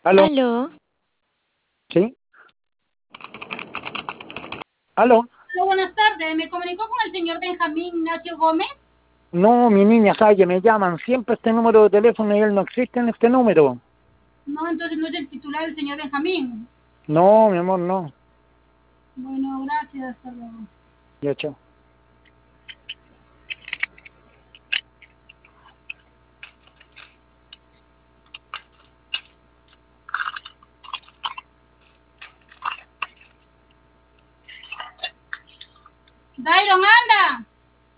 Aló, Aló, ¿sí? Aló. Hola, buenas tardes. ¿Me comunicó con el señor Benjamín Ignacio Gómez? No, mi niña, sabe que me llaman siempre este número de teléfono y él no existe en este número. No, entonces no es el titular el señor Benjamín. No, mi amor, no. Bueno, gracias. Hasta luego. Ya, chao. Dairon, anda.